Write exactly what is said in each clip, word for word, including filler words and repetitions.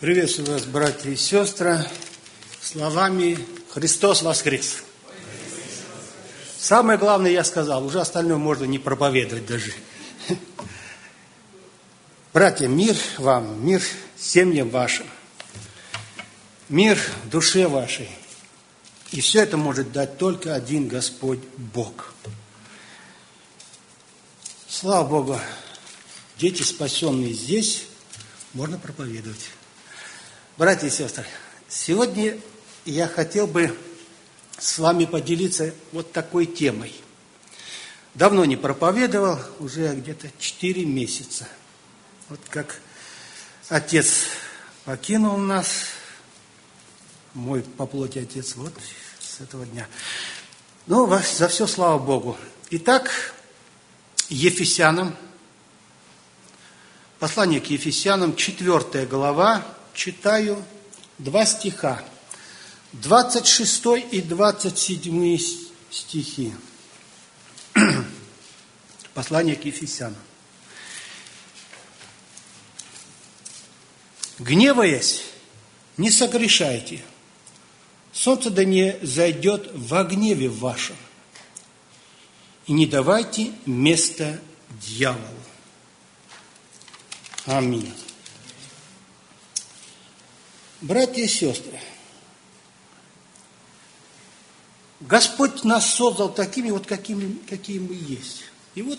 Приветствую вас, братья и сестры, словами «Христос воскрес». Самое главное я сказал, уже остальное можно не проповедовать даже. Братья, мир вам, мир семьям вашим, мир душе вашей. И все это может дать только один Господь Бог. Слава Богу, дети, спасенные здесь, можно проповедовать. Братья и сестры, сегодня я хотел бы с вами поделиться вот такой темой. Давно не проповедовал, уже где-то четыре месяца. Вот как отец покинул нас, мой по плоти отец, вот с этого дня. Ну, за все слава Богу. Итак, Ефесянам, послание к Ефесянам, четвёртая глава, читаю два стиха, двадцать шестой и двадцать седьмой стихи. Послание к Ефесянам. «Гневаясь, не согрешайте, солнце да не зайдет во гневе вашем, и не давайте места дьяволу». Аминь. Братья и сестры, Господь нас создал такими, вот какими, какие мы есть. И вот,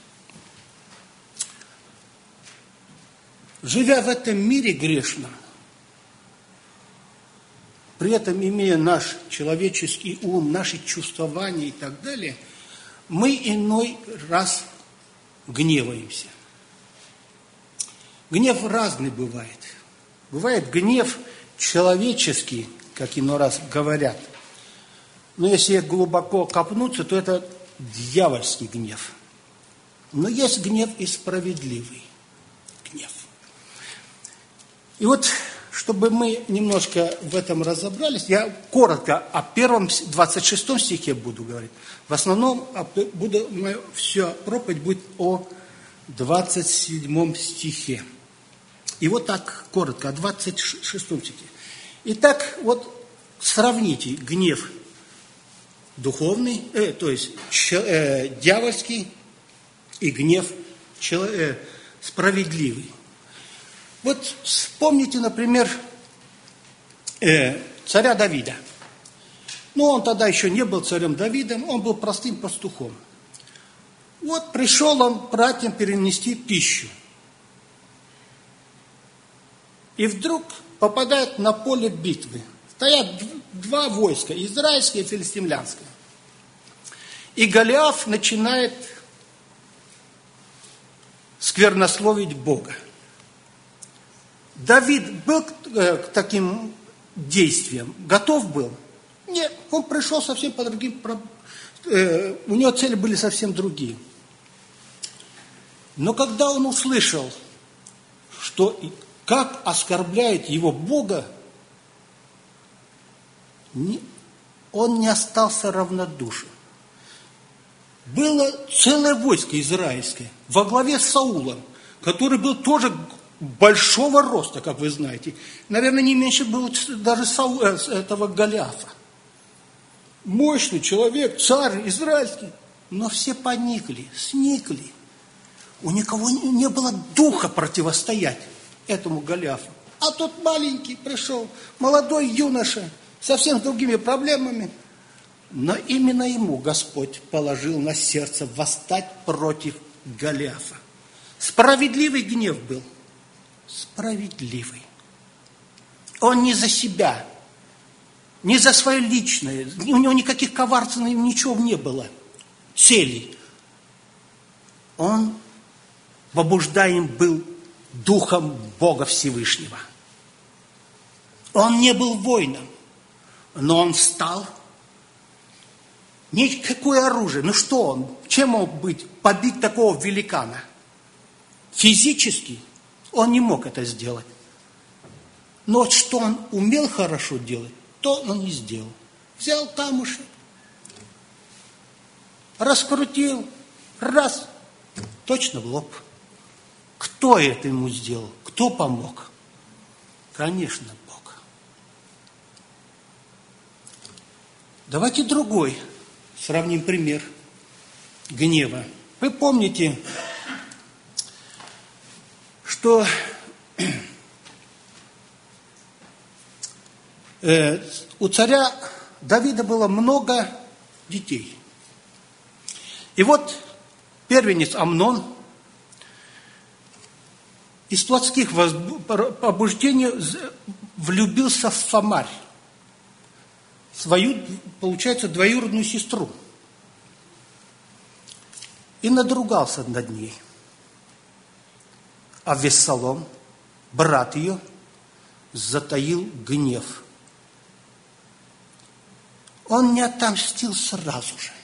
живя в этом мире грешном, при этом имея наш человеческий ум, наши чувствования и так далее, мы иной раз гневаемся. Гнев разный бывает. Бывает гнев человеческий, как иной раз говорят. Но если глубоко копнуться, то это дьявольский гнев. Но есть гнев и справедливый гнев. И вот, чтобы мы немножко в этом разобрались, я коротко о первом, двадцать шестом стихе буду говорить. В основном буду, вся проповедь будет о двадцать седьмом стихе. И вот так коротко, о двадцать шестом стихе. Итак, вот сравните гнев духовный, э, то есть ч, э, дьявольский, и гнев чел, э, справедливый. Вот вспомните, например, э, царя Давида. Ну, он тогда еще не был царем Давидом, он был простым пастухом. Вот пришел он братьям перенести пищу. И вдруг попадает на поле битвы. Стоят два войска, израильское и филистимлянское. И Голиаф начинает сквернословить Бога. Давид был к таким действиям, готов был? Нет, он пришел совсем по другим, у него цели были совсем другие. Но когда он услышал, что как оскорбляет его Бога, он не остался равнодушен. Было целое войско израильское во главе с Саулом, который был тоже большого роста, как вы знаете. Наверное, не меньше был даже Сау, этого Голиафа. Мощный человек, царь израильский. Но все поникли, сникли. У никого не было духа противостоять этому Голиафу. А тот маленький пришел, молодой юноша, совсем с другими проблемами. Но именно ему Господь положил на сердце восстать против Голиафа. Справедливый гнев был. Справедливый. Он не за себя, не за свое личное, у него никаких коварственных ничего не было, целей. Он побуждаем был Духом Бога Всевышнего. Он не был воином, но он встал. Никакое оружие. Ну что он? Чем мог быть? Побить такого великана? Физически он не мог это сделать. Но вот что он умел хорошо делать, то он не сделал. Взял камушек, раскрутил, раз, точно в лоб. Кто это ему сделал? Кто помог? Конечно, Бог. Давайте другой сравним пример гнева. Вы помните, что э, у царя Давида было много детей. И вот первенец Амнон из плотских побуждений влюбился в Фамарь, свою, получается, двоюродную сестру, и надругался над ней. А Вессалом, брат ее, затаил гнев. Он не отомстил сразу же.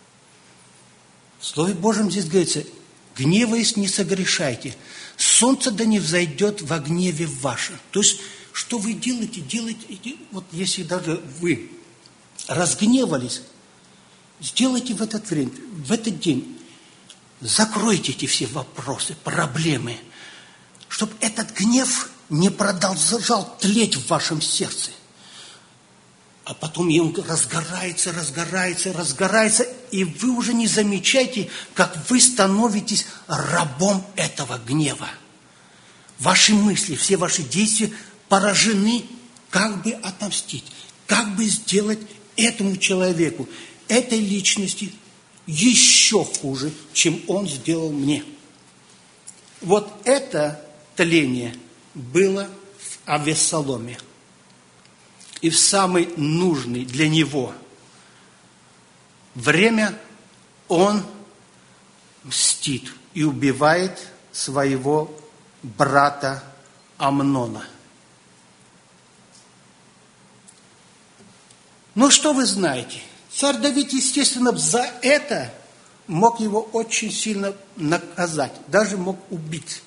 В Слове Божьем здесь говорится: гневаясь, не согрешайте. Солнце да не взойдет во гневе вашем. То есть, что вы делаете, делаете, вот если даже вы разгневались, сделайте в этот время, в этот день, закройте эти все вопросы, проблемы, чтобы этот гнев не продолжал тлеть в вашем сердце. А потом и он разгорается, разгорается, разгорается, и вы уже не замечаете, как вы становитесь рабом этого гнева. Ваши мысли, все ваши действия поражены, как бы отомстить, как бы сделать этому человеку, этой личности еще хуже, чем он сделал мне. Вот это тление было в Авессаломе. И в самый нужный для него время он мстит и убивает своего брата Амнона. Ну, что вы знаете? Царь Давид, естественно, за это мог его очень сильно наказать, даже мог убить.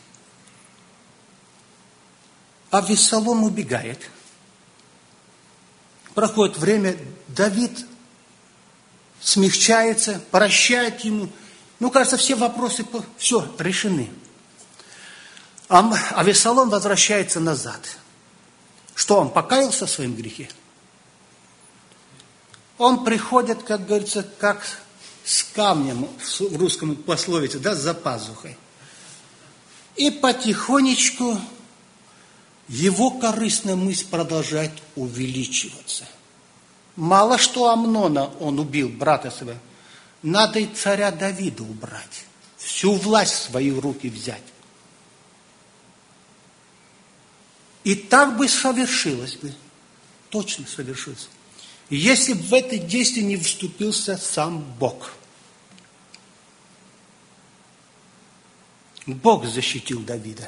А Авессалом убегает. Проходит время, Давид смягчается, прощает ему. Ну, кажется, все вопросы, все, решены. А Авессалом возвращается назад. Что, он покаялся в своем грехе? Он приходит, как говорится, как с камнем, в русском пословице, да, за пазухой. И потихонечку его корыстная мысль продолжает увеличиваться. Мало что Амнона он убил, брата своего, надо и царя Давида убрать, всю власть в свои руки взять. И так бы совершилось бы, точно совершилось, если бы в это действие не вступился сам Бог. Бог защитил Давида.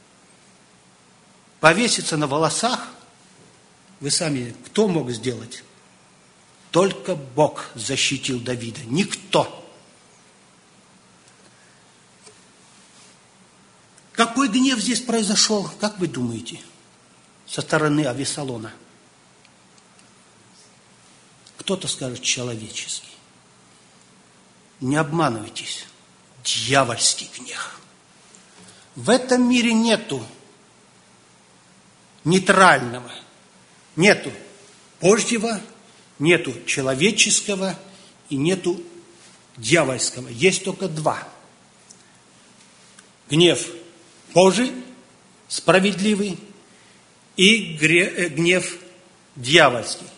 Повеситься на волосах, вы сами, кто мог сделать? Только Бог защитил Давида, никто. Какой гнев здесь произошел, как вы думаете, со стороны Авессалома? Кто-то скажет человеческий. Не обманывайтесь, дьявольский гнев. В этом мире нету нейтрального, нету Божьего, нету человеческого и нету дьявольского. Есть только два. Гнев Божий, справедливый, и гнев дьявольский.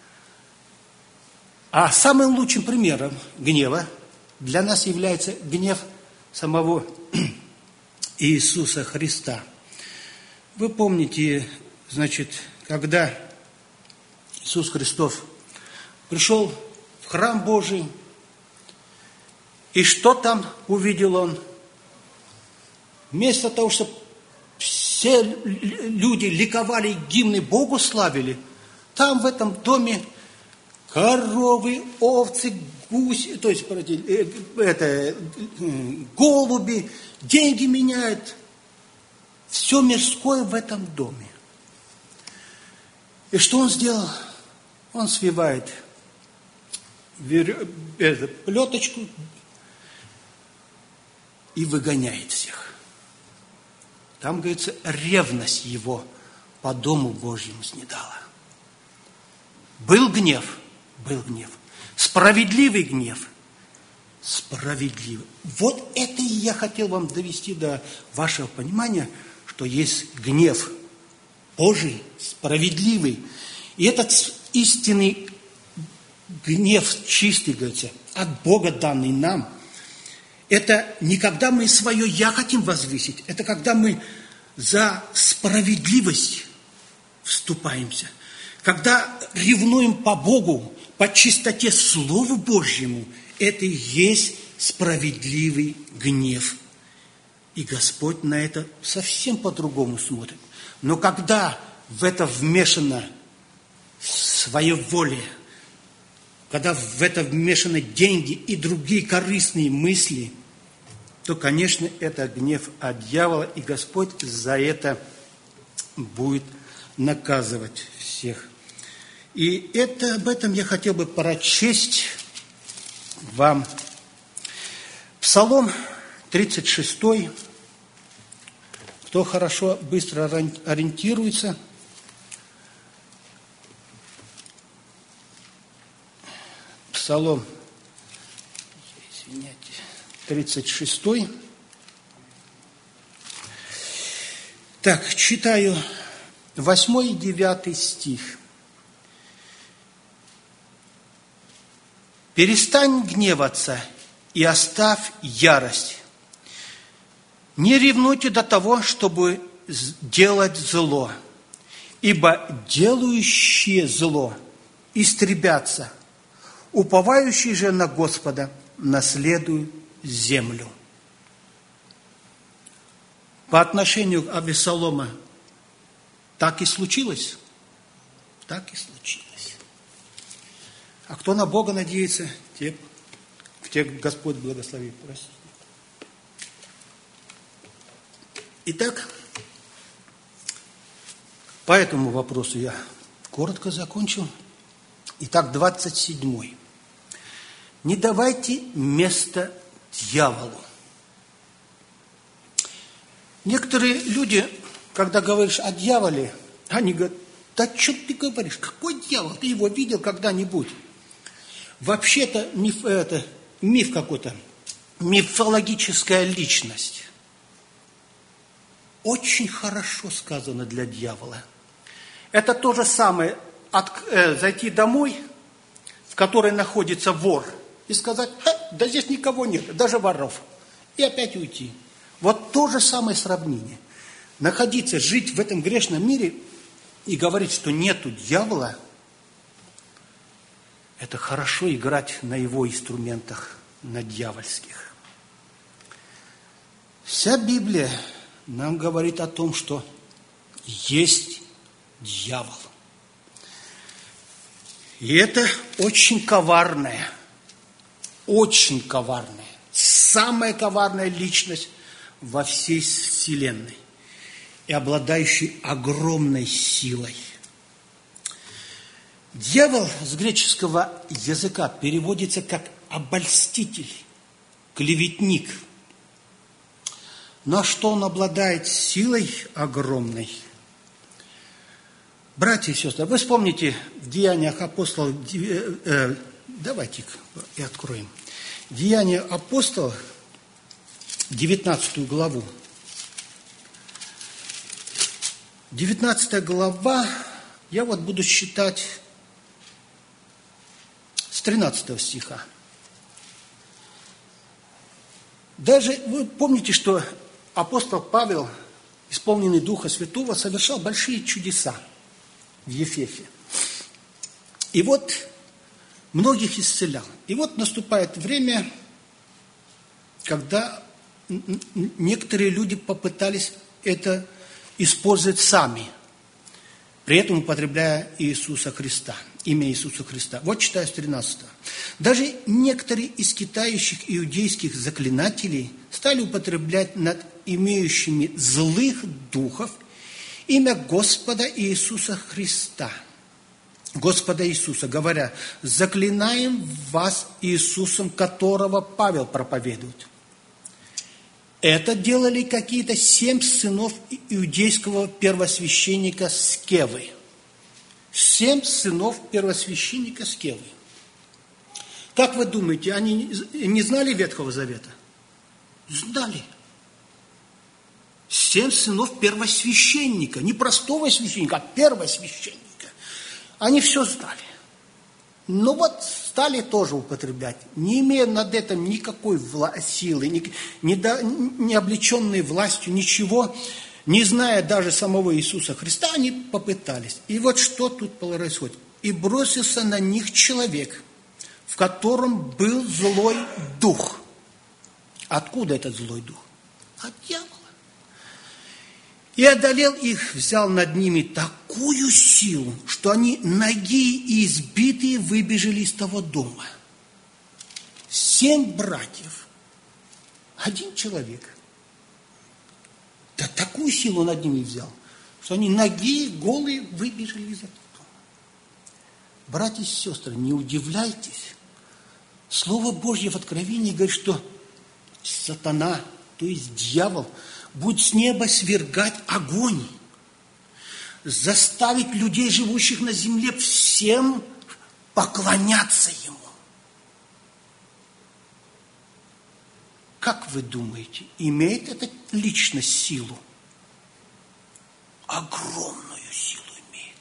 А самым лучшим примером гнева для нас является гнев самого Иисуса Христа. Вы помните, значит, когда Иисус Христос пришел в храм Божий, и что там увидел Он? Вместо того, чтобы все люди ликовали, гимны Богу славили, там в этом доме коровы, овцы, гуси, то есть это, голуби, деньги меняют. Все мирское в этом доме. И что он сделал? Он свивает плеточку и выгоняет всех. Там, говорится, ревность его по Дому Божьему снедало. Был гнев, был гнев. Справедливый гнев, справедливый. Вот это и я хотел вам довести до вашего понимания, что есть гнев Божий, справедливый. И этот истинный гнев, чистый, говорится, от Бога данный нам, это не когда мы свое «я» хотим возвысить, это когда мы за справедливость вступаемся, когда ревнуем по Богу, по чистоте Слову Божьему, это и есть справедливый гнев. И Господь на это совсем по-другому смотрит. Но когда в это вмешано своеволие, когда в это вмешаны деньги и другие корыстные мысли, то, конечно, это гнев от дьявола, и Господь за это будет наказывать всех. И это, об этом я хотел бы прочесть вам. Псалом тридцать шесть. Кто хорошо, быстро ориентируется. Псалом, извиняйте, тридцать шесть. Так, читаю восьмой и девятый стих. «Перестань гневаться и оставь ярость. Не ревнуйте до того, чтобы делать зло, ибо делающие зло истребятся, уповающие же на Господа наследуют землю». По отношению к Авессалома так и случилось? Так и случилось. А кто на Бога надеется, те, тех Господь благословит. Простите. Итак, по этому вопросу я коротко закончил. Итак, двадцать седьмой. Не давайте место дьяволу. Некоторые люди, когда говоришь о дьяволе, они говорят: да что ты говоришь, какой дьявол, ты его видел когда-нибудь? Вообще-то миф, это, миф какой-то, мифологическая личность. Очень хорошо сказано для дьявола. Это то же самое, от, э, зайти домой, в которой находится вор, и сказать: да здесь никого нет, даже воров, и опять уйти. Вот то же самое сравнение. Находиться, жить в этом грешном мире и говорить, что нету дьявола, это хорошо играть на его инструментах, на дьявольских. Вся Библия нам говорит о том, что есть дьявол. И это очень коварная, очень коварная, самая коварная личность во всей вселенной и обладающий огромной силой. Дьявол с греческого языка переводится как обольститель, клеветник. Но что он обладает силой огромной? Братья и сестры, вы вспомните в Деяниях апостолов, э, давайте и откроем. Деяния апостолов, девятнадцатую главу. девятнадцатая глава, я вот буду считать с тринадцатого стиха. Даже вы помните, что апостол Павел, исполненный Духа Святого, совершал большие чудеса в Ефесе. И вот многих исцелял. И вот наступает время, когда некоторые люди попытались это использовать сами, при этом употребляя Иисуса Христа, имя Иисуса Христа. Вот читаю с тринадцатого. Даже некоторые из китающих иудейских заклинателей стали употреблять над имеющими злых духов имя Господа Иисуса Христа, Господа Иисуса, говоря: заклинаем вас Иисусом, которого Павел проповедует. Это делали какие-то семь сынов иудейского первосвященника Скевы. Семь сынов первосвященника Скевы. Как вы думаете, они не знали Ветхого Завета? Знали. Семь сынов первосвященника, не простого священника, а первосвященника. Они все знали. Но вот стали тоже употреблять, не имея над этим никакой вла- силы, не, не, до, не облеченные властью, ничего, не зная даже самого Иисуса Христа, они попытались. И вот что тут происходит. «И бросился на них человек, в котором был злой дух». Откуда этот злой дух? От дьявола. «И одолел их, взял над ними такую силу, что они нагие и избитые выбежали из того дома». Семь братьев, один человек. Да такую силу над ними взял, что они нагие, голые выбежали из этого дома. Братья и сестры, не удивляйтесь. Слово Божье в Откровении говорит, что сатана, то есть дьявол, будет с неба свергать огонь, заставить людей, живущих на земле, всем поклоняться ему. Как вы думаете, имеет эта личность силу? Огромную силу имеет.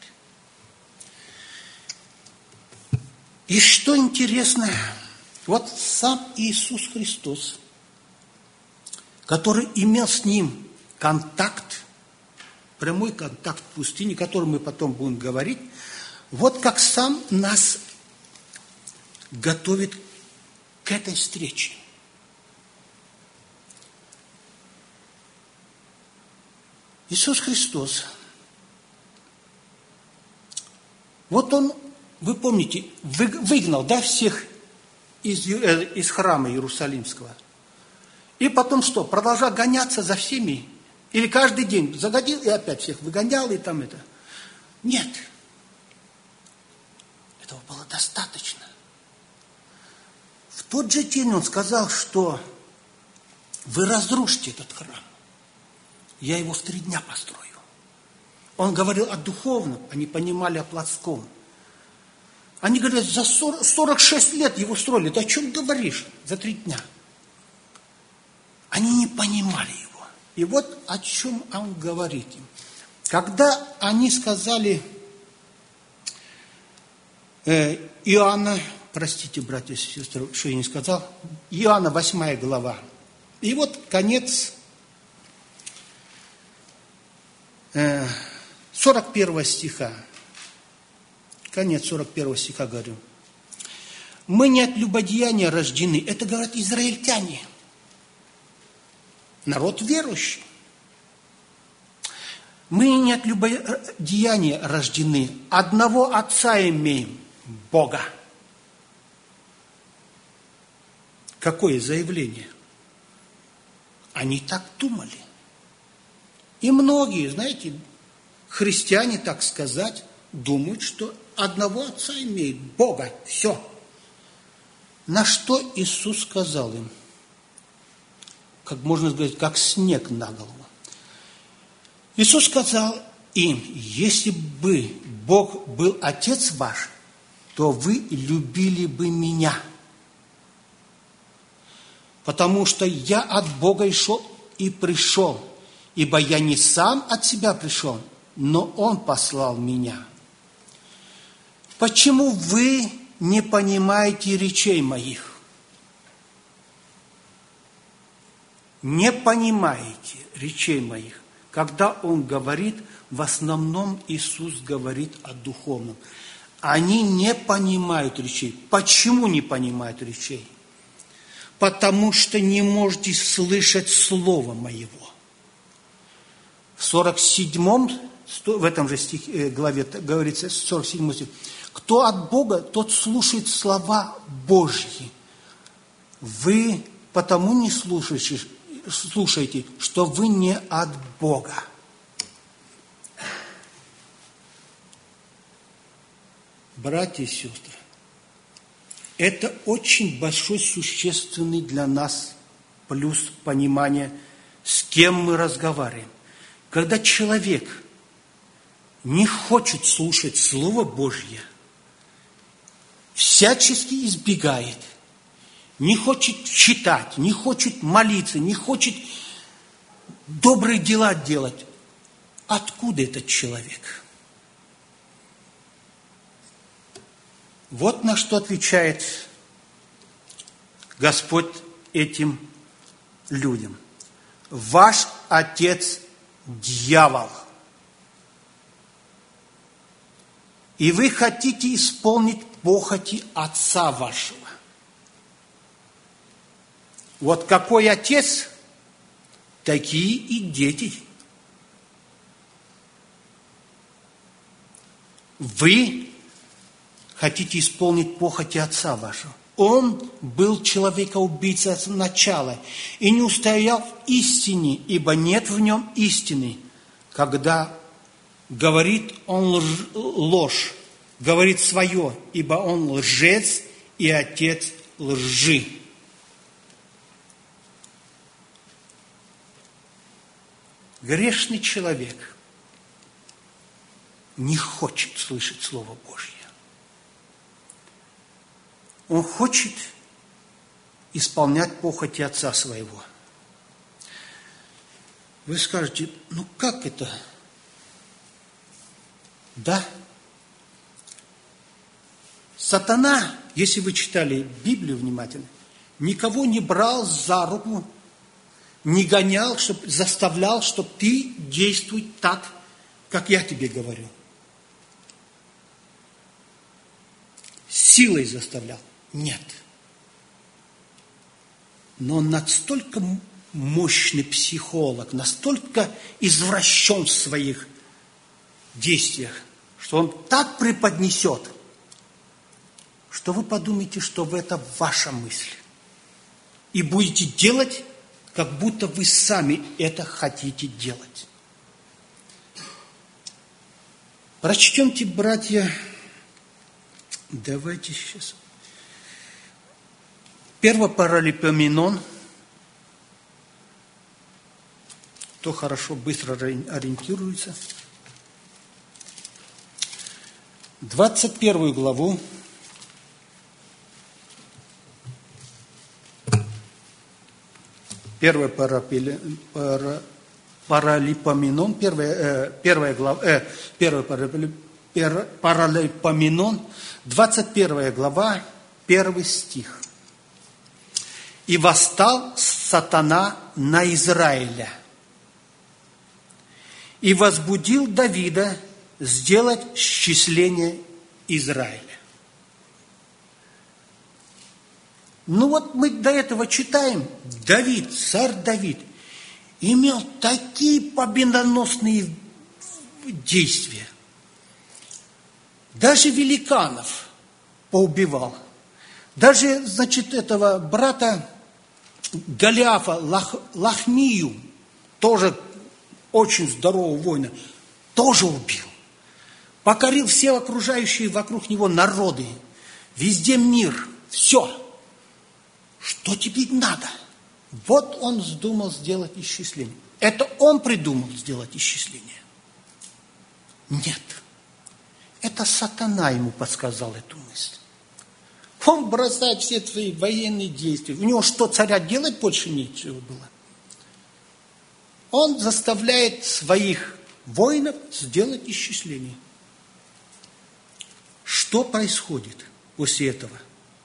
И что интересно, вот сам Иисус Христос, который имел с ним контакт, прямой контакт в пустыне, о котором мы потом будем говорить, вот как сам нас готовит к этой встрече. Иисус Христос, вот Он, вы помните, выгнал, да, всех из, из храма Иерусалимского. И потом что, продолжал гоняться за всеми? Или каждый день загодил и опять всех выгонял и там это? Нет. Этого было достаточно. В тот же день он сказал, что вы разрушите этот храм. Я его в три дня построю. Он говорил о духовном, они понимали о плотском. Они говорят, за сорок шесть лет его строили. Да о чем говоришь? За три дня. Они не понимали его. И вот о чем он говорит им. Когда они сказали, э, Иоанна, простите, братья и сестры, что я не сказал, Иоанна восьмая глава. И вот конец э, сорок первого стиха. Конец сорок первого стиха говорю. Мы не от любодеяния рождены. Это говорят израильтяне. Народ верующий. Мы не от любодеяния рождены. Одного Отца имеем, Бога. Какое заявление? Они так думали. И многие, знаете, христиане, так сказать, думают, что одного Отца имеют, Бога, все. На что Иисус сказал им? Как можно сказать, как снег на голову. Иисус сказал им, если бы Бог был Отец ваш, то вы любили бы Меня. Потому что я от Бога шел и пришел, ибо я не сам от себя пришел, но Он послал Меня. Почему вы не понимаете речей моих? Не понимаете речей моих. Когда Он говорит, в основном Иисус говорит о духовном. Они не понимают речей. Почему не понимают речей? Потому что не можете слышать Слова Моего. В сорок седьмом, в этом же стихе, главе говорится, сорок седьмой стих. Кто от Бога, тот слушает слова Божьи. Вы потому не слушаете, слушайте, что вы не от Бога. Братья и сестры, это очень большой, существенный для нас плюс понимания с кем мы разговариваем. Когда человек не хочет слушать Слово Божье, всячески избегает, не хочет читать, не хочет молиться, не хочет добрые дела делать, откуда этот человек? Вот на что отвечает Господь этим людям. Ваш отец дьявол. И вы хотите исполнить похоти отца вашего. Вот какой отец, такие и дети. Вы хотите исполнить похоти отца вашего. Он был человекоубийцей с начала и не устоял в истине, ибо нет в нем истины. Когда говорит он лж, ложь, говорит свое, ибо он лжец и отец лжи. Грешный человек не хочет слышать Слово Божье. Он хочет исполнять похоти отца своего. Вы скажете, ну как это? Да. Сатана, если вы читали Библию внимательно, никого не брал за руку, не гонял, чтоб, заставлял, чтобы ты действуй так, как я тебе говорю. Силой заставлял. Нет. Но он настолько мощный психолог, настолько извращен в своих действиях, что он так преподнесет, что вы подумаете, что в это ваша мысль. И будете делать, как будто вы сами это хотите делать. Прочтемте, братья, давайте сейчас. Первый Паралипоменон. Кто хорошо, быстро ориентируется. двадцать первую главу. Первый Паралипоменон, первая, первая глава, э, первый Паралипоменон, двадцать первая глава, первый стих. «И восстал сатана на Израиля, и возбудил Давида сделать счисление Израиля». Ну вот мы до этого читаем, Давид, царь Давид, имел такие победоносные действия. Даже великанов поубивал. Даже, значит, этого брата Голиафа, Лах, Лахмию, тоже очень здорового воина, тоже убил. Покорил все окружающие вокруг него народы. Везде мир. Все. Что теперь надо? Вот он вздумал сделать исчисление. Это он придумал сделать исчисление? Нет. Это сатана ему подсказал эту мысль. Он бросает все свои военные действия. У него что, царя делать больше нечего было? Он заставляет своих воинов сделать исчисление. Что происходит после этого?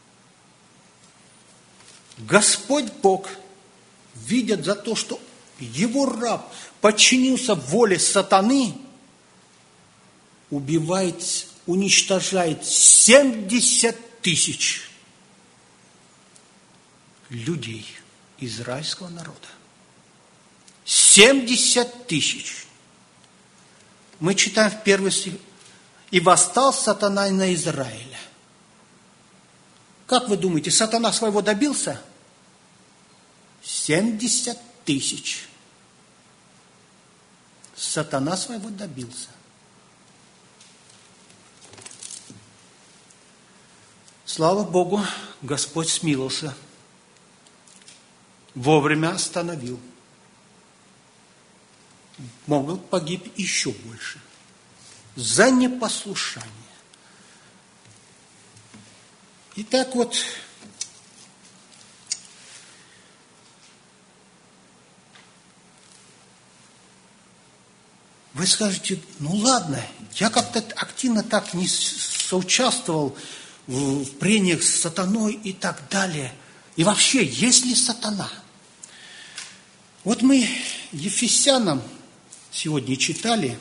Господь Бог, видя за то, что его раб подчинился воле сатаны, убивает, уничтожает семьдесят тысяч людей израильского народа. семьдесят тысяч. Мы читаем в первый стих. «И восстал сатана на Израиля». Как вы думаете, сатана своего добился? семьдесят тысяч. Сатана своего добился. Слава Богу, Господь смилился. Вовремя остановил. могут погибнуть еще больше. За непослушание. Итак, вот вы скажете, ну ладно, я как-то активно так не соучаствовал в прениях с сатаной и так далее. И вообще, есть ли сатана? Вот мы Ефесянам сегодня читали.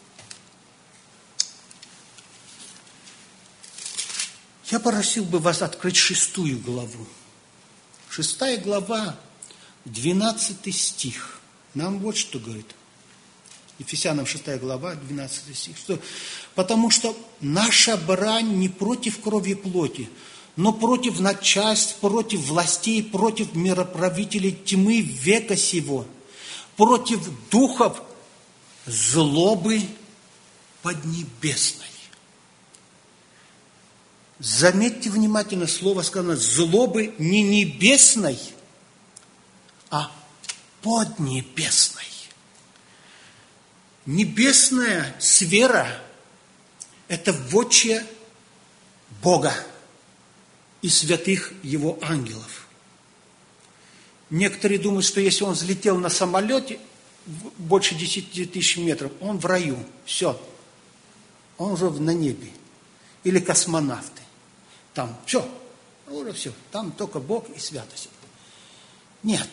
Я просил бы вас открыть шестую главу. Шестая глава, двенадцатый стих. Нам вот что говорит. Ефесянам шестая глава, двенадцатый стих. Что? Потому что наша брань не против крови и плоти, но против начальств, против властей, против мироправителей тьмы века сего, против духов злобы поднебесной. Заметьте внимательно, слово сказано, злобы не небесной, а поднебесной. Небесная сфера – это вотчина Бога и святых Его ангелов. Некоторые думают, что если он взлетел на самолете больше десяти тысяч метров, он в раю. Все. Он уже на небе. Или космонавты. Там все. Уже все. Там только Бог и святость. Нет.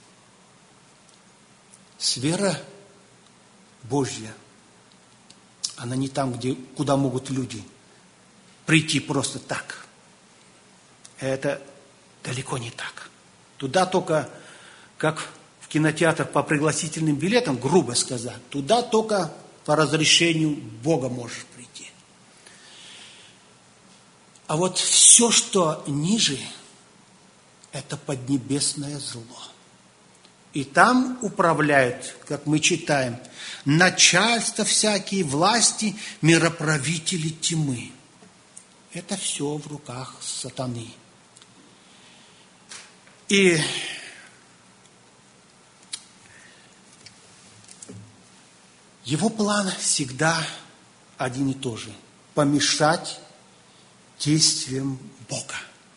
Сфера Божья. Она не там, где, куда могут люди прийти просто так. Это далеко не так. Туда только, как в кинотеатр по пригласительным билетам, грубо сказать, туда только по разрешению Бога можешь прийти. А вот все, что ниже, это поднебесное зло. И там управляют, как мы читаем, начальства всякие, власти, мироправители тьмы. Это все в руках сатаны. И его план всегда один и тот же. Помешать действиям Бога.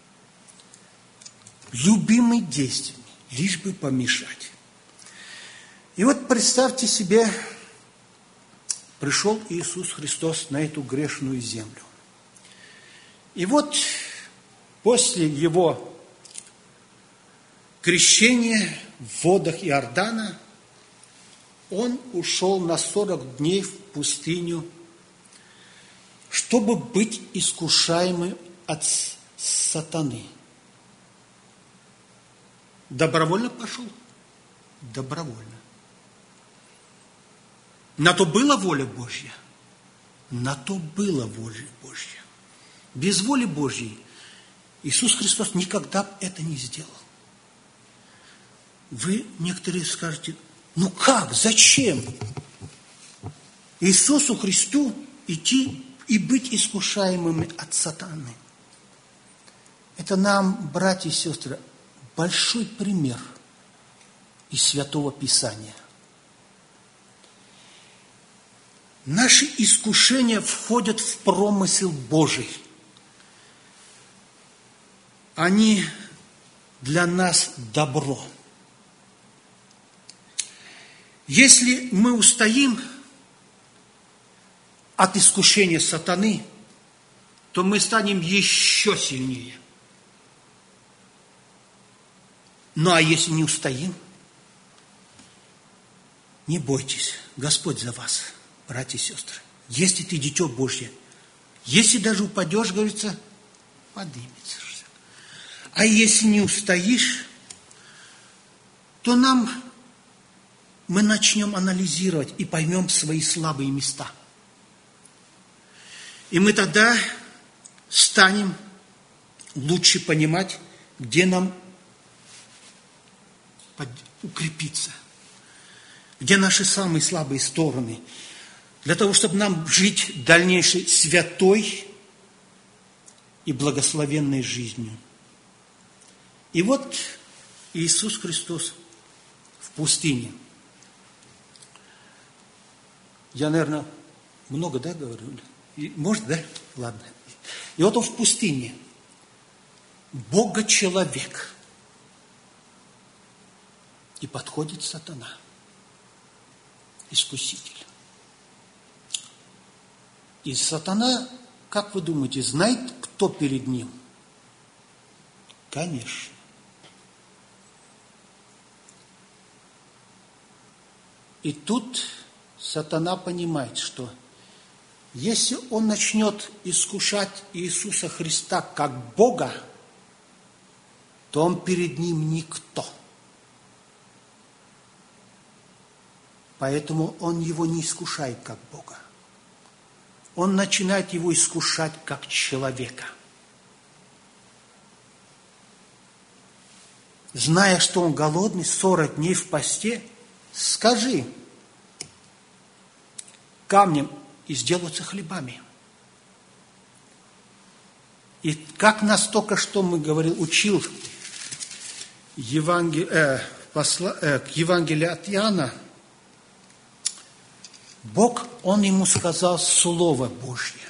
Любыми действиями, лишь бы помешать. И вот представьте себе, пришел Иисус Христос на эту грешную землю. И вот после Его крещения в водах Иордана Он ушел на сорок дней в пустыню, чтобы быть искушаемым от сатаны. Добровольно пошел? Добровольно. На то была воля Божья? На то была воля Божья. Без воли Божьей Иисус Христос никогда это не сделал. Вы некоторые скажете, ну как, зачем Иисусу Христу идти и быть искушаемыми от сатаны? Это нам, братья и сестры, большой пример из Святого Писания. Наши искушения входят в промысел Божий. Они для нас добро. Если мы устоим от искушения сатаны, то мы станем еще сильнее. Ну а если не устоим, не бойтесь, Господь за вас, братья и сестры. Если ты дитё Божье, если даже упадешь, говорится, поднимется. А если не устоишь, то нам мы начнем анализировать и поймем свои слабые места. И мы тогда станем лучше понимать, где нам укрепиться, где наши самые слабые стороны, для того, чтобы нам жить дальнейшей святой и благословенной жизнью. И вот Иисус Христос в пустыне. Я, наверное, много, да, говорю? И, может, да? Ладно. И вот он в пустыне. Бога-человек. И подходит сатана, искуситель. И сатана, как вы думаете, знает, кто перед ним? Конечно. И тут сатана понимает, что если он начнет искушать Иисуса Христа как Бога, то он перед ним никто. Поэтому он его не искушает как Бога. Он начинает его искушать как человека. Зная, что он голодный, сорок дней в посте, скажи камнем и сделаются хлебами. И как нас только что мы говорил, учил Евангел... э, посла... э, Евангелие от Иоанна, Бог, Он ему сказал Слово Божье.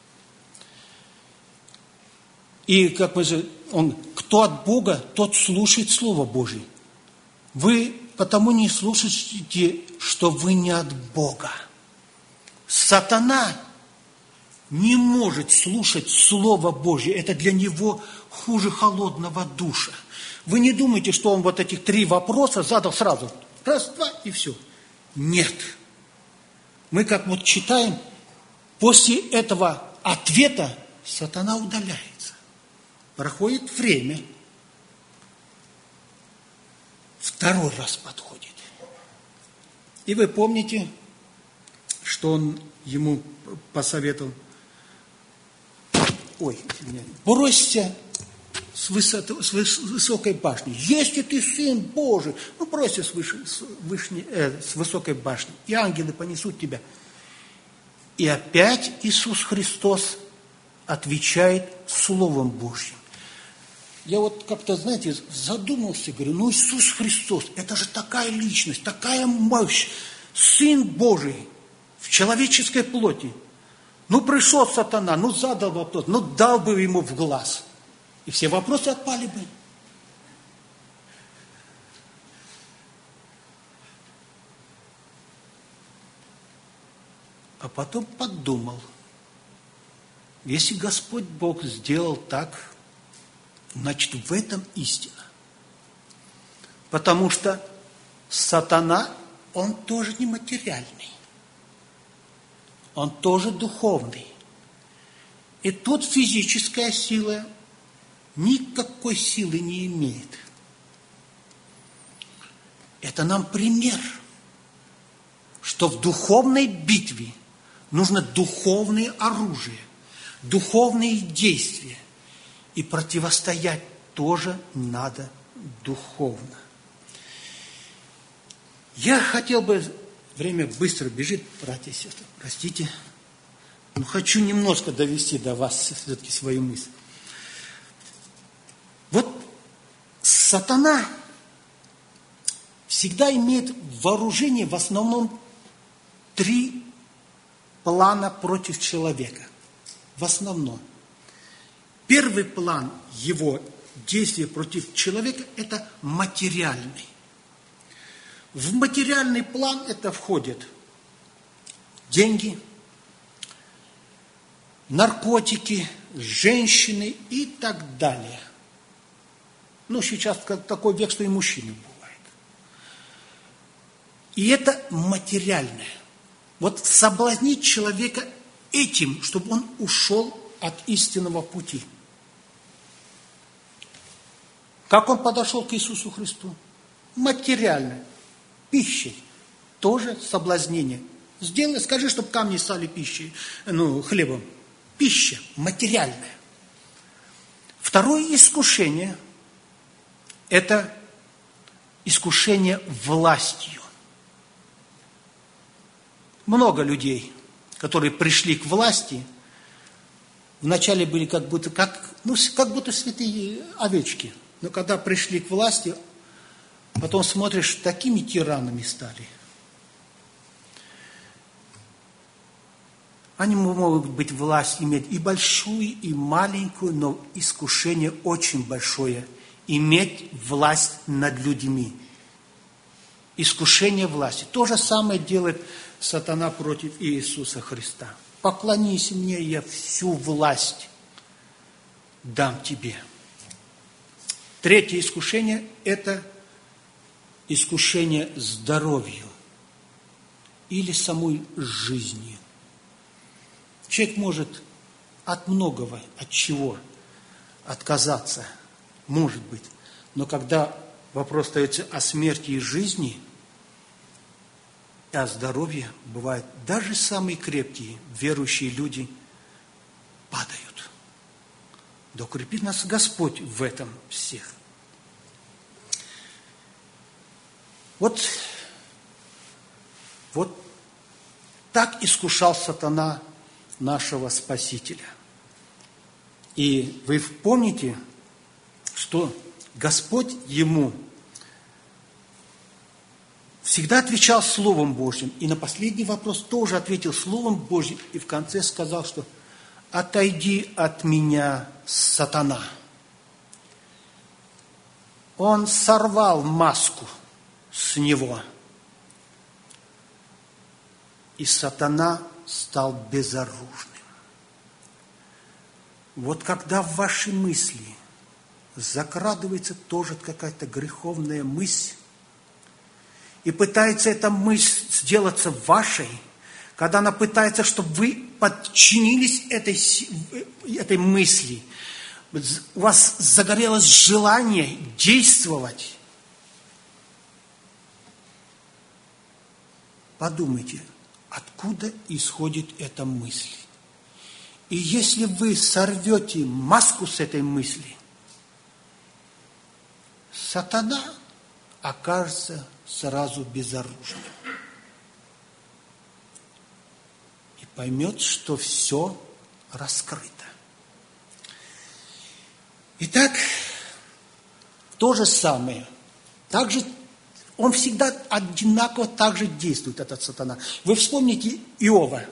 И как мы же, он, кто от Бога, тот слушает Слово Божье. Вы потому не слушаете, что вы не от Бога. Сатана не может слушать Слово Божье. Это для него хуже холодного душа. Вы не думаете, что он вот этих три вопроса задал сразу. Раз, два и все. Нет. Мы как вот читаем, после этого ответа сатана удаляется. Проходит время. Второй раз подходит. И вы помните, что он ему посоветовал? Ой, бросься с, высоты, с высокой башни. Если ты сын Божий, ну бросься с, выше, с, вышни, э, с высокой башни, и ангелы понесут тебя. И опять Иисус Христос отвечает Словом Божьим. Я вот как-то, знаете, задумался, говорю, ну Иисус Христос, это же такая личность, такая мощь, Сын Божий в человеческой плоти. Ну пришел сатана, ну задал вопрос, ну дал бы ему в глаз. И все вопросы отпали бы. А потом подумал, если Господь Бог сделал так, значит, в этом истина. Потому что сатана, он тоже не материальный. Он тоже духовный. И тут физическая сила никакой силы не имеет. Это нам пример, что в духовной битве нужно духовное оружие, духовные действия. И противостоять тоже надо духовно. Я хотел бы, время быстро бежит, братья и сестры, простите, но хочу немножко довести до вас все-таки свою мысль. Вот сатана всегда имеет вооружение в основном три плана против человека. В основном. Первый план его действия против человека – это материальный. В материальный план это входит деньги, наркотики, женщины и так далее. Ну, сейчас такой век, что и мужчины бывает. И это материальное. Вот соблазнить человека этим, чтобы он ушел от истинного пути. Как он подошел к Иисусу Христу? Материально. Пищей. Тоже соблазнение. Сделай, скажи, чтобы камни стали пищей, ну, хлебом. Пища материальная. Второе искушение – это искушение властью. Много людей, которые пришли к власти, вначале были как будто, как, ну, как будто святые овечки. Но когда пришли к власти, потом смотришь, такими тиранами стали. Они могут быть власть иметь и большую, и маленькую, но искушение очень большое – иметь власть над людьми. Искушение власти. То же самое делает сатана против Иисуса Христа. Поклонись мне, я всю власть дам тебе. Третье искушение – это искушение здоровью или самой жизнью. Человек может от многого, от чего отказаться, может быть. Но когда вопрос остается о смерти и жизни, и о здоровье, бывает, даже самые крепкие, верующие люди падают. Да укрепит нас Господь в этом всех. Вот, вот так искушал сатана нашего Спасителя. И вы помните, что Господь ему всегда отвечал Словом Божьим. И на последний вопрос тоже ответил Словом Божьим. И в конце сказал, что «Отойди от меня, сатана». Он сорвал маску с него. И сатана стал безоружным. Вот когда в ваши мысли закрадывается тоже какая-то греховная мысль, и пытается эта мысль сделаться вашей, когда она пытается, чтобы вы подчинились этой, этой мысли, у вас загорелось желание действовать, подумайте, откуда исходит эта мысль. И если вы сорвете маску с этой мысли, сатана окажется сразу безоружным. И поймет, что все раскрыто. Итак, то же самое. Также он всегда одинаково так же действует, этот сатана. Вы вспомните Иова,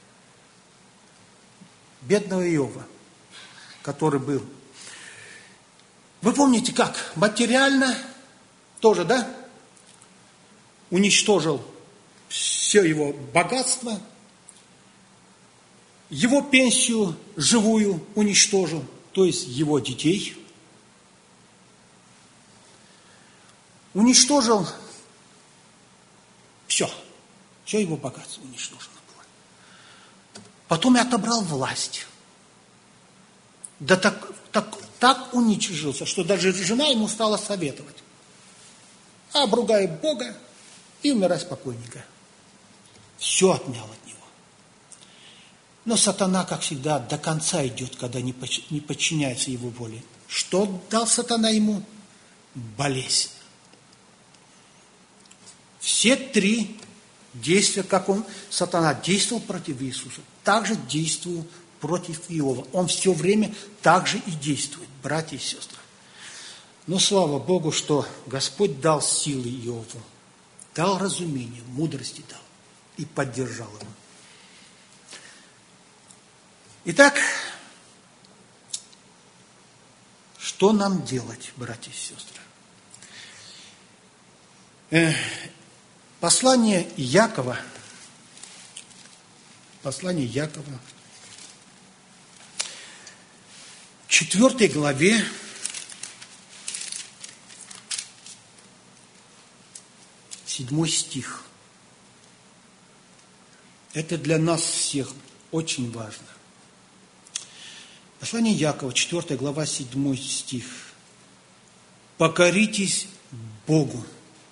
бедного Иова, который был. Вы помните, как материально тоже, да? Уничтожил все его богатство, его пенсию живую уничтожил, то есть его детей. Уничтожил все, все его богатство уничтожено было. Потом и отобрал власть. Да так, так, так уничижился, что даже жена ему стала советовать. Обругай Бога и умирай спокойненько. Все отнял от него. Но сатана, как всегда, до конца идет, когда не подчиняется его воле. Что дал сатана ему? Болезнь. Все три действия, как он, сатана действовал против Иисуса, также действовал против Иова. Он все время так же и действует, братья и сестры. Но слава Богу, что Господь дал силы Иову, дал разумение, мудрости дал и поддержал его. Итак, что нам делать, братья и сестры? Э, послание Якова, послание Якова, в четвёртой главе, седьмой стих. Это для нас всех очень важно. Послание Якова, четвёртая глава, седьмой стих. «Покоритесь Богу,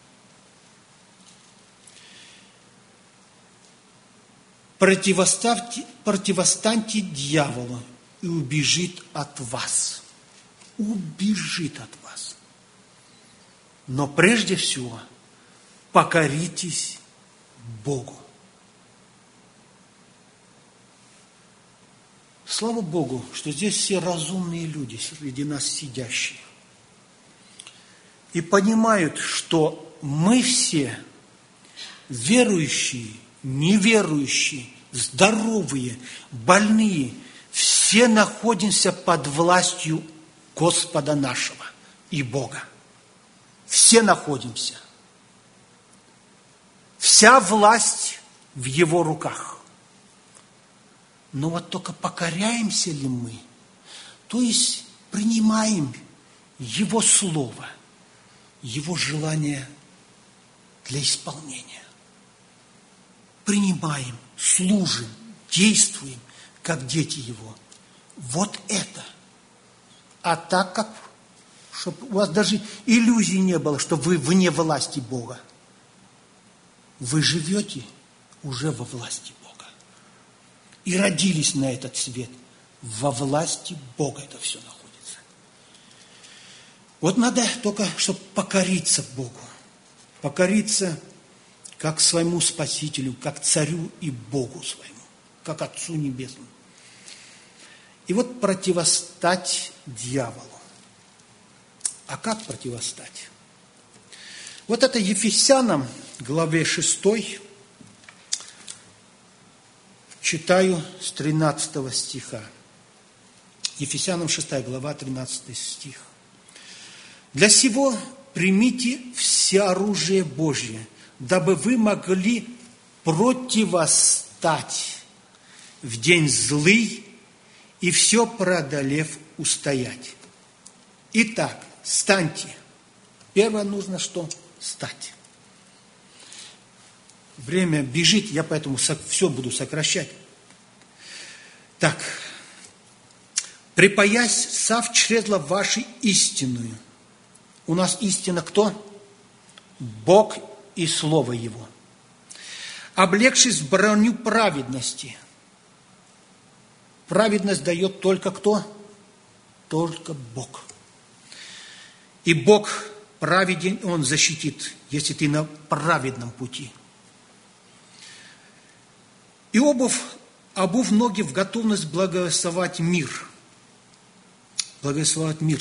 противоставьте, противостаньте дьяволу, и убежит от вас». Убежит от вас. Но прежде всего покоритесь Богу. Слава Богу, что здесь все разумные люди среди нас сидящие. И понимают, что мы все, верующие, неверующие, здоровые, больные, все находимся под властью Господа нашего и Бога. Все находимся. Вся власть в Его руках. Но вот только покоряемся ли мы, то есть принимаем Его Слово, Его желание для исполнения. Принимаем, служим, действуем, как дети Его. Вот это. А так как, чтобы у вас даже иллюзий не было, что вы вне власти Бога. Вы живете уже во власти Бога. И родились на этот свет. Во власти Бога это все находится. Вот надо только, чтобы покориться Богу. Покориться как своему Спасителю, как Царю и Богу своему, как Отцу Небесному. И вот противостать дьяволу. А как противостать? Вот это Ефесянам, главе шестой, читаю с тринадцатого стиха. Ефесянам шестая глава, тринадцатый стих. «Для сего примите все оружие Божье, дабы вы могли противостать в день злый и все преодолев устоять. Итак, станьте». Первое нужно что? Стать. Время бежит, я поэтому все буду сокращать. Так. «Припаясь сав чрезла вашей истинную». У нас истина кто? Бог и Слово Его. «Облегшись в броню праведности». Праведность дает только кто? Только Бог. И Бог праведен, Он защитит, если ты на праведном пути. И обувь, обув ноги в готовность благословать мир. Благословать мир.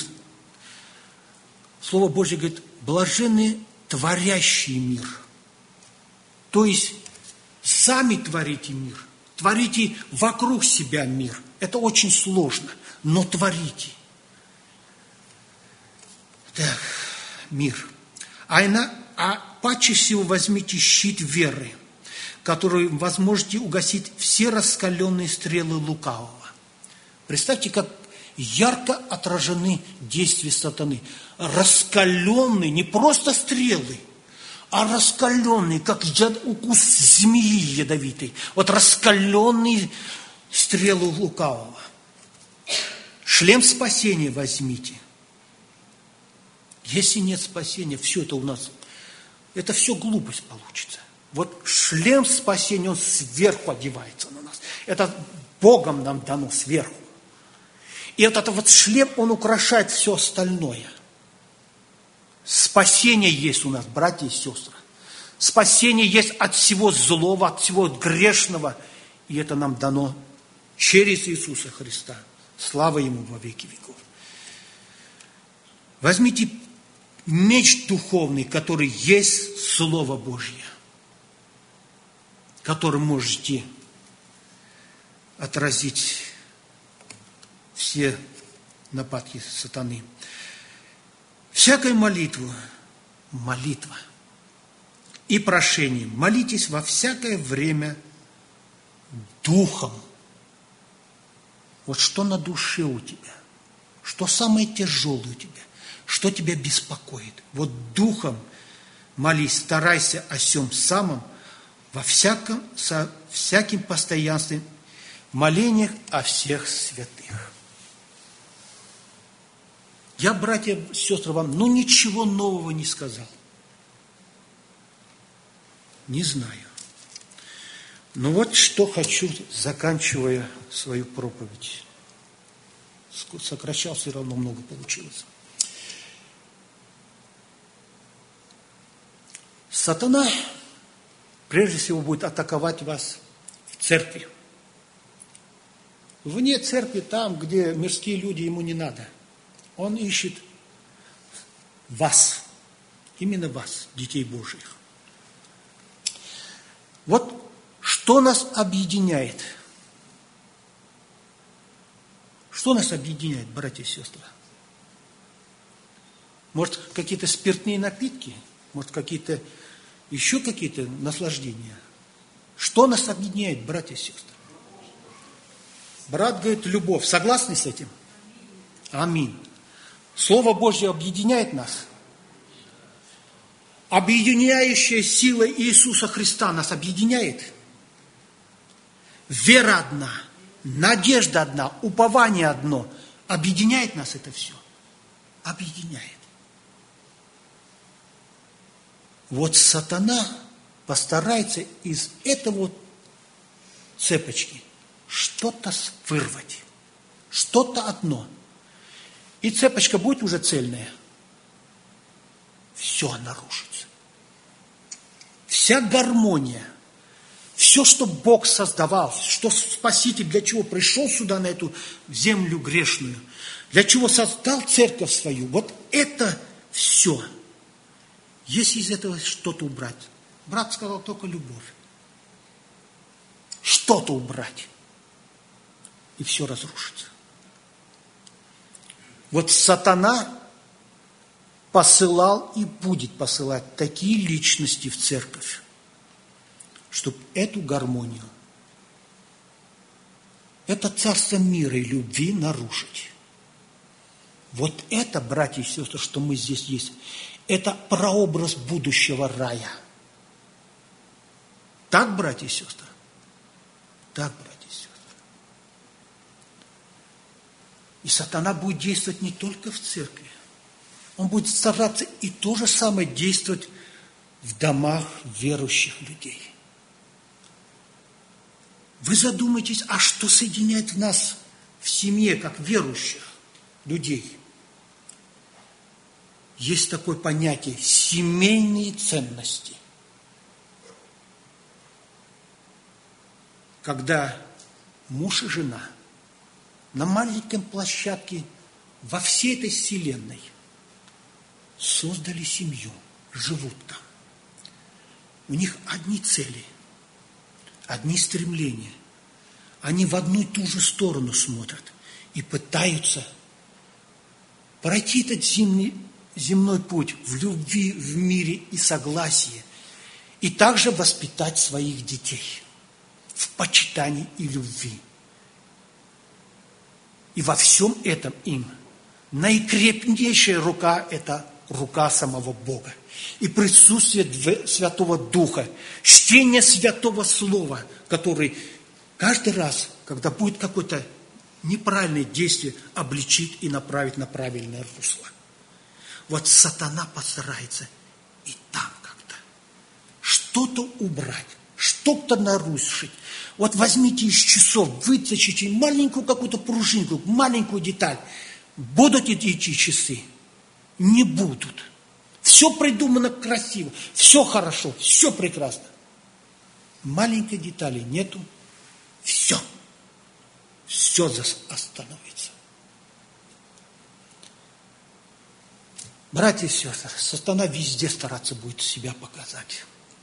Слово Божье говорит, блаженны творящие мир. То есть, сами творите мир. Творите вокруг себя мир. Это очень сложно, но творите. Так, мир. А, ина, а паче всего возьмите щит веры, которым вы сможете угасить все раскаленные стрелы лукавого. Представьте, как ярко отражены действия сатаны. Раскаленные, не просто стрелы, а раскаленные, как укус змеи ядовитой. Вот раскаленные стрелы лукавого. Шлем спасения возьмите. Если нет спасения, все это у нас, это все глупость получится. Вот шлем спасения, он сверху одевается на нас. Это Богом нам дано сверху. И этот вот шлем, он украшает все остальное. Спасение есть у нас, братья и сестры. Спасение есть от всего злого, от всего грешного. И это нам дано через Иисуса Христа. Слава Ему во веки веков. Возьмите меч духовный, который есть Слово Божье, которым можете отразить все нападки сатаны. Всякой молитву, молитва и прошением молитесь во всякое время духом. Вот что на душе у тебя, что самое тяжелое у тебя, что тебя беспокоит. Вот духом молись, старайся о сем самом, во всяком, со всяким постоянством, молениях о всех святых. Я, братья и сестры, вам, ну, ничего нового не сказал. Не знаю. Но вот что хочу, заканчивая свою проповедь. Сокращал, все равно много получилось. Сатана, прежде всего, будет атаковать вас в церкви. Вне церкви, там, где мирские люди, ему не надо. Он ищет вас, именно вас, детей Божьих. Вот Что нас объединяет? Что нас объединяет, братья и сестры? Может, какие-то спиртные напитки? Может, какие-то еще какие-то наслаждения? Что нас объединяет, братья и сестры? Брат говорит, любовь. Согласны с этим? Аминь. Слово Божье объединяет нас. Объединяющая сила Иисуса Христа нас объединяет. Вера одна, надежда одна, упование одно. Объединяет нас это все. Объединяет. Вот сатана постарается из этого вот цепочки что-то вырвать. Что-то одно. И цепочка будет уже цельная. Все нарушится. Вся гармония, все, что Бог создавал, что Спаситель для чего пришел сюда, на эту землю грешную, для чего создал церковь свою, вот это все. Если из этого что-то убрать, брат сказал только любовь, что-то убрать, и все разрушится. Вот сатана посылал и будет посылать такие личности в церковь, чтобы эту гармонию, это царство мира и любви нарушить. Вот это, братья и сестры, что мы здесь есть, это прообраз будущего рая. Так, братья и сестры? Так, братья и сестры. И сатана будет действовать не только в церкви. Он будет стараться и то же самое действовать в домах верующих людей. Вы задумайтесь, а что соединяет нас в семье, как верующих людей? Есть такое понятие – семейные ценности. Когда муж и жена на маленькой площадке во всей этой вселенной создали семью, живут там. У них одни цели, одни стремления. Они в одну и ту же сторону смотрят и пытаются пройти этот земный, земной путь в любви, в мире и согласии, и также воспитать своих детей в почитании и любви. И во всем этом им наикрепнейшая рука – это рука самого Бога. И присутствие Святого Духа, чтение Святого Слова, который каждый раз, когда будет какое-то неправильное действие, обличит и направит на правильное русло. Вот сатана постарается и там как-то что-то убрать, что-то нарушить. Вот возьмите из часов, вытащите маленькую какую-то пружинку, маленькую деталь. Будут эти часы? Не будут. Все придумано красиво, все хорошо, все прекрасно. Маленькой детали нету, все. Все остановится. Братья и сестры, сатана везде стараться будет себя показать.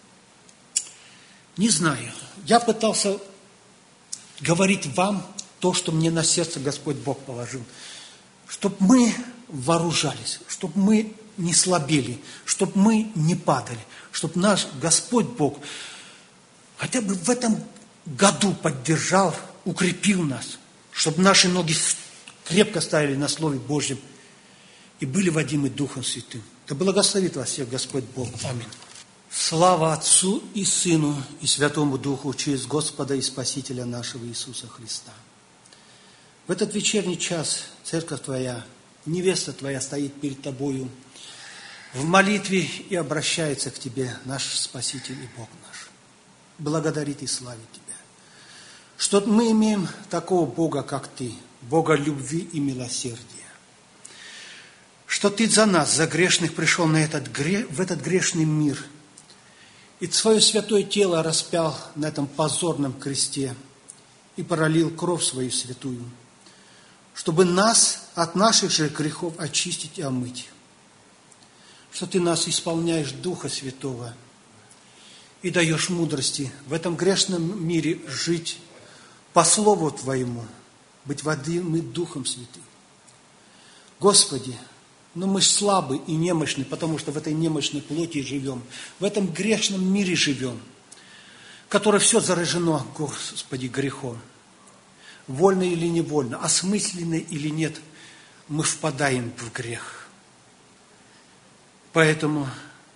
Не знаю, я пытался говорить вам то, что мне на сердце Господь Бог положил. Чтобы мы вооружались, чтобы мы не слабели, чтобы мы не падали, чтобы наш Господь Бог хотя бы в этом году поддержал, укрепил нас, чтобы наши ноги крепко стояли на Слове Божьем и были водимы Духом Святым. Да благословит вас всех Господь Бог. Аминь. Слава Отцу и Сыну и Святому Духу через Господа и Спасителя нашего Иисуса Христа. В этот вечерний час церковь Твоя, невеста Твоя стоит перед Тобою в молитве и обращается к Тебе, наш Спаситель и Бог наш. Благодарит и славит Тебя, что мы имеем такого Бога, как Ты, Бога любви и милосердия, что Ты за нас, за грешных, пришел на этот, в этот грешный мир и свое святое тело распял на этом позорном кресте и пролил кровь свою святую, чтобы нас от наших же грехов очистить и омыть. Что Ты нас исполняешь Духа Святого и даешь мудрости в этом грешном мире жить по Слову Твоему, быть водимы Духом Святым. Господи, но мы ж слабы и немощны, потому что в этой немощной плоти живем, в этом грешном мире живем, которое все заражено, Господи, грехом. Вольно или невольно, осмысленно или нет, мы впадаем в грех. Поэтому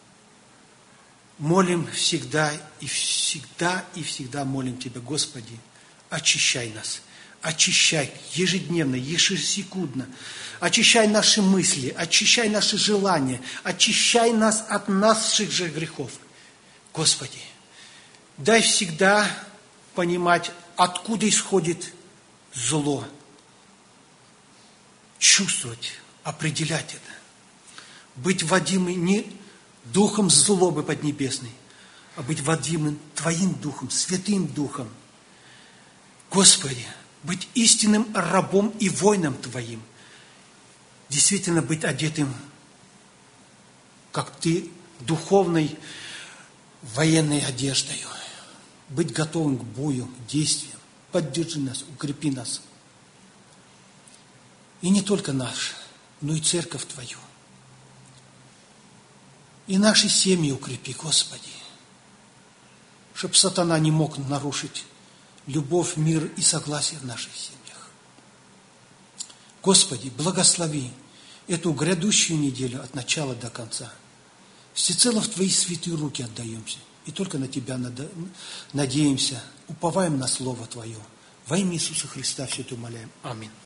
молим всегда и всегда и всегда молим Тебя, Господи, очищай нас, очищай ежедневно, ежесекундно, очищай наши мысли, очищай наши желания, очищай нас от наших же грехов. Господи, дай всегда понимать, откуда исходит зло, чувствовать, определять это, быть водимым не духом злобы поднебесной, а быть водимым Твоим Духом, Святым Духом. Господи, быть истинным рабом и воином Твоим, действительно быть одетым, как Ты, духовной военной одеждой, быть готовым к бою, к действиям. Поддержи нас, укрепи нас. И не только наш, но и церковь Твою. И наши семьи укрепи, Господи, чтобы сатана не мог нарушить любовь, мир и согласие в наших семьях. Господи, благослови эту грядущую неделю от начала до конца. Всецело в Твои святые руки отдаемся. И только на Тебя надеемся, уповаем на Слово Твое. Во имя Иисуса Христа все это умоляем. Аминь.